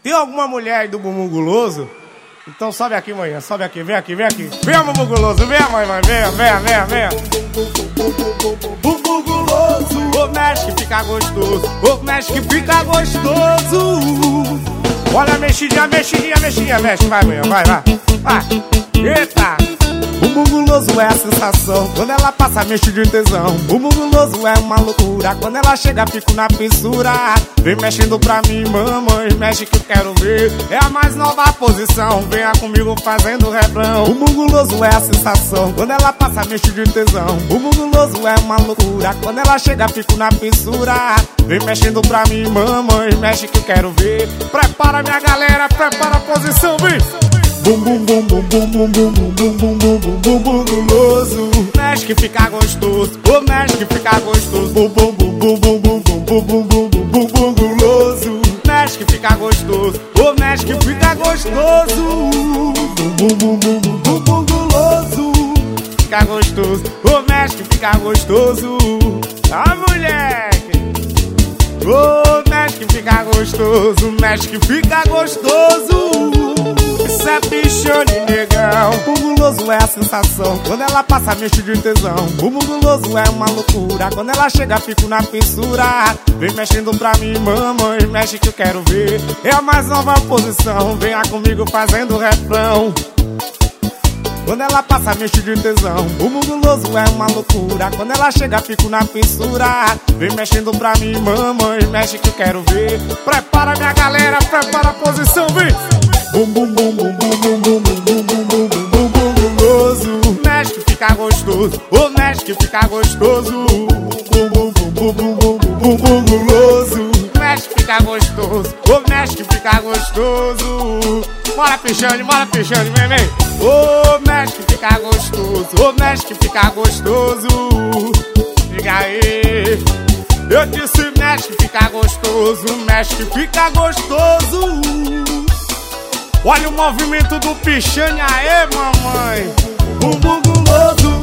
Tem alguma mulher aí do bumbum guloso? Então sobe aqui, manhã, sobe aqui, vem aqui, vem aqui. Venha, bumbum guloso, venha, mãe, venha, venha, venha, venha. Bumbum guloso, ô mexe que fica gostoso, ô mexe que fica gostoso. Olha a mexidinha, mexidinha, mexidinha, mexe, vai, manhã, vai, vai. Vai, eita. Bumbum guloso é a sensação, quando ela passa mexe de tesão. Bumbum guloso é uma loucura, quando ela chega fico na fissura. Vem mexendo pra mim, mamãe, mexe que eu quero ver. É a mais nova posição, venha comigo fazendo refrão. Bumbum guloso é a sensação, quando ela passa mexe de tesão. Bumbum guloso é uma loucura, quando ela chega fico na fissura. Vem mexendo pra mim, mamãe, mexe que eu quero ver. Prepara minha galera, prepara a posição, vem. Bum bum bum bum bum bum bum bum bum bum bum bum bum guloso. Mexe que fica gostoso, ô mexe que fica gostoso. Bum bum bum bum bum bum bum bum bum bum bum bum guloso. Mexe que fica gostoso, ô mexe que fica gostoso. Bum bum bum bum bum bum guloso. Fica gostoso, ô mexe que fica gostoso. Ah, moleque! Ô mexe que fica gostoso, mexe que fica gostoso. Isso é pichone, negão. Bumbum guloso é a sensação, quando ela passa mexe de tesão. Bumbum guloso é uma loucura, quando ela chega fico na fissura. Vem mexendo pra mim, mamãe, mexe que eu quero ver. É a mais nova posição, venha comigo fazendo refrão. Quando ela passa mexe de tesão. Bumbum guloso é uma loucura, quando ela chega fico na fissura. Vem mexendo pra mim, mamãe, mexe que eu quero ver. Prepara minha galera, prepara a posição, vem. Bum bum bum bum bum bum bum bum bum bum bum bum guloso. Mexe que fica gostoso, ô mexe que fica gostoso. Bum bum bum bum bum bum bum bum guloso. Mexe que fica gostoso, ô mexe que fica gostoso. Bora pichando, vem, vem. Ô mexe que fica gostoso, ô mexe que fica gostoso. Diga aí. Eu disse mexe que fica gostoso, mexe que fica gostoso. Olha o movimento do pichane, aê mamãe. Bumbum guloso.